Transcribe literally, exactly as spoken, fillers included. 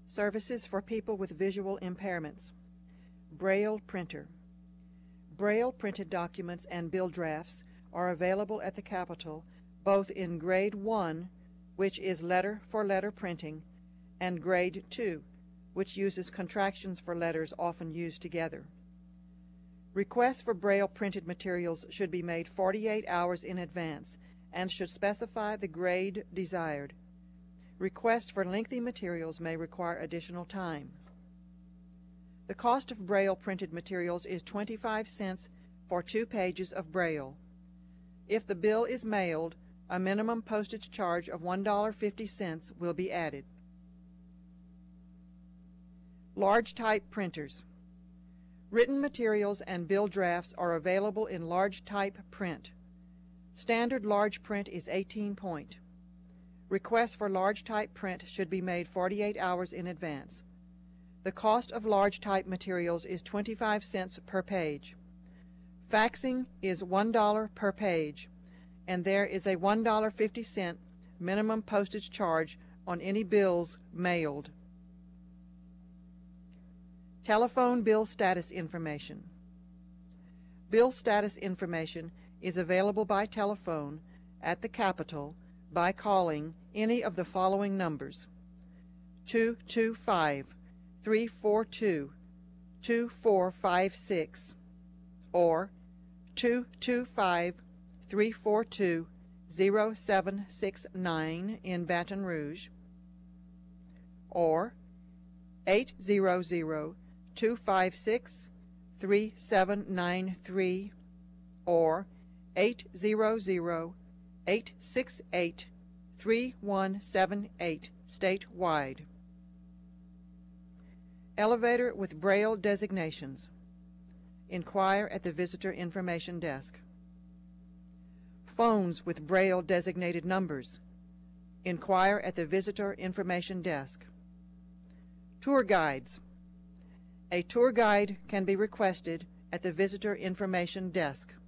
Services for people with visual impairments. Braille printer. Braille printed documents and bill drafts are available at the Capitol both in Grade one, which is letter-for-letter printing, and Grade two, which uses contractions for letters often used together. Requests for Braille printed materials should be made forty-eight hours in advance and should specify the grade desired. Requests for lengthy materials may require additional time. The cost of Braille printed materials is twenty-five cents for two pages of Braille. If the bill is mailed, a minimum postage charge of one dollar and fifty cents will be added. Large type printers. Written materials and bill drafts are available in large type print. Standard large print is eighteen point. Requests for large type print should be made forty-eight hours in advance. The cost of large type materials is twenty-five cents per page. Faxing is one dollar per page, and there is a one dollar and fifty cents minimum postage charge on any bills mailed. Telephone bill status information. Bill status information is available by telephone at the Capitol by calling any of the following numbers: two two five, three four two, two four five six or two two five, three four two, zero seven six nine in Baton Rouge, or eight zero zero, two five six, three seven nine three or eight zero zero, eight six eight, three one seven eight statewide. Elevator with Braille designations. Inquire at the Visitor Information Desk. Phones with Braille designated numbers. Inquire at the Visitor Information Desk. Tour guides. A tour guide can be requested at the Visitor Information Desk.